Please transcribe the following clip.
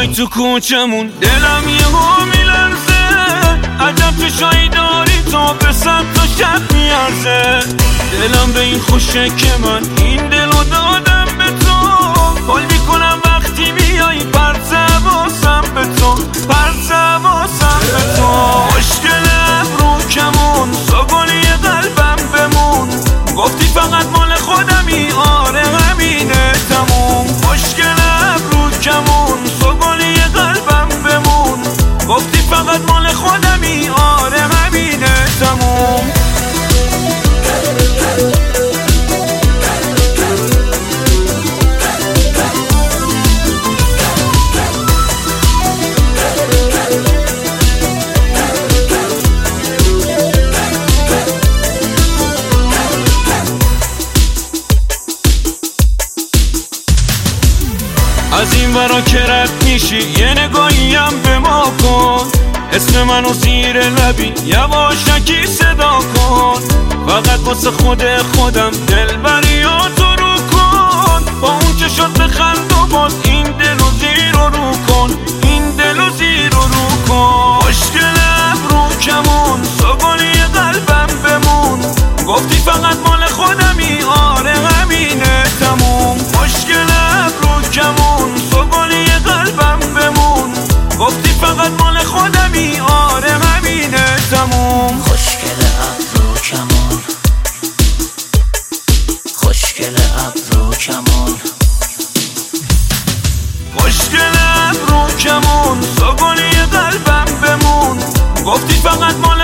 تو کوچمون دلم یهو میلرزه، عجب چشایی داری تا به صد تا شب میارزه. دلم به این خوشه که من این دلو دادم به تو، حال میکنم وقتی میای پرت حواسم به تو، پرت حواسم به تو. مشکل ابرو کمون سوگلی قلبم بمون، گفتی فقط مال خودمی، آره همینه تموم. مشکل ابرو کمون سوگلی قلبم بمون، گفتی فقط مال خودمی، آره همینه تموم. از این ورا که رد میشی یه نگاهیم به ما کن، اسم منو زیر لبی یواشکی صدا کن. فقط واسه خودم دلبریاتو رو کن، با اون که شد بخند و باز این دلو زیر و رو کن، این دلو زیر و رو کن. مشکل ابرو کمون سوگلی قلبم بمون، گفتی فقط مال خودمی، آره همینه تموم. مشکل ابرو کمون سوگلی قلبم بمون، گفتی فقط مال خودمی، آره همینه تموم. خوشگل ابرو کمون، خوشگل ابرو کمون، خوشگل ابرو کمون سوگلی قلبم بمون، گفتی فقط مال